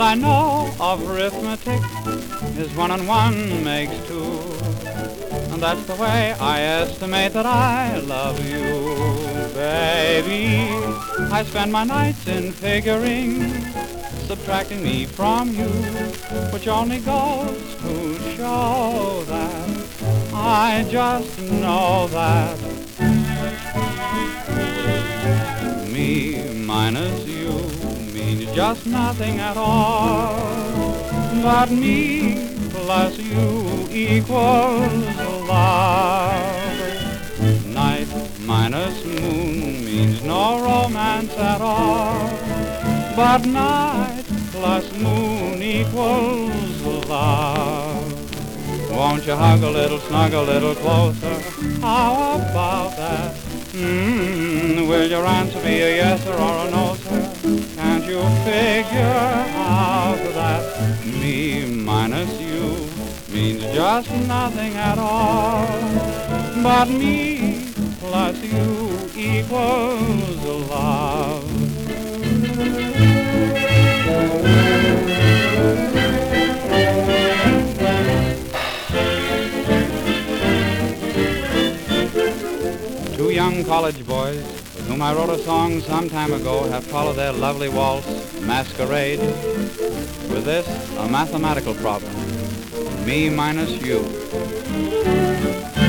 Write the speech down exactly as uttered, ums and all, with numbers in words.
I know of arithmetic is one and one makes two. And that's the way I estimate that I love you, baby. I spend my nights in figuring, subtracting me from you, which only goes to show that I just know that me minus you means just nothing at all, but me plus you equals love. Night minus moon means no romance at all, but night plus moon equals love. Won't you hug a little, snug a little closer? How about that? Mm, will your answer be a yes or a no, sir? Can't you figure out that me minus you means just nothing at all, but me plus you equals love. Two young college boys with whom I wrote a song some time ago have followed their lovely waltz, Masquerade, with this, a mathematical problem. Me minus you.